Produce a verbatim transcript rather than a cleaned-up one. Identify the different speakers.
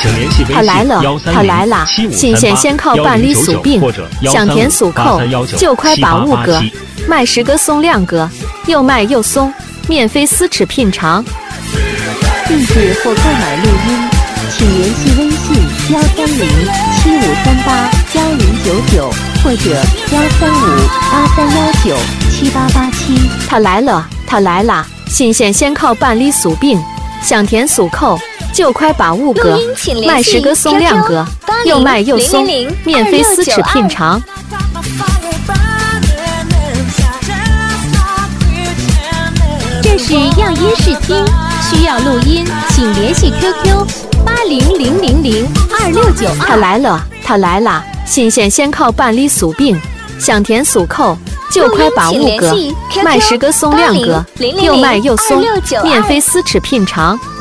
Speaker 1: 他来了，他来了！新鲜现烤板栗酥饼，香甜酥口，就快把五个，买十个送两个，有买有送，免费试吃品尝。
Speaker 2: 定制或购买录音，请联系微信幺三零七五三八幺零九九或者幺三五八三幺九七八八七。
Speaker 1: 他来了，他来了！新鲜现烤板栗酥饼，香甜酥口，就快把五个，买十个送两个，有买有送，免费试吃品尝。
Speaker 2: 这是样音试听，需要录音，请联系 Q Q 八零零零零二六九二。
Speaker 1: 他来了，他来了！新鲜现烤板栗酥饼，香甜酥口，就快把五个，买十个送两个，有买有送，免费试吃品尝。